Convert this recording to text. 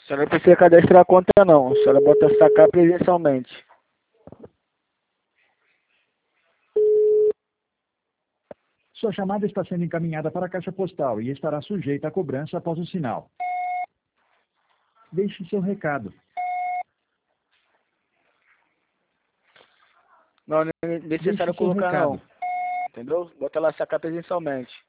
senhora não precisa cadastrar a conta não, a senhora bota sacar presencialmente. Sua chamada está sendo encaminhada para a caixa postal e estará sujeita a cobrança após o sinal. Deixe seu recado. Não, não é necessário Deixe seu colocar recado. não. Entendeu? Bota lá sacar presencialmente.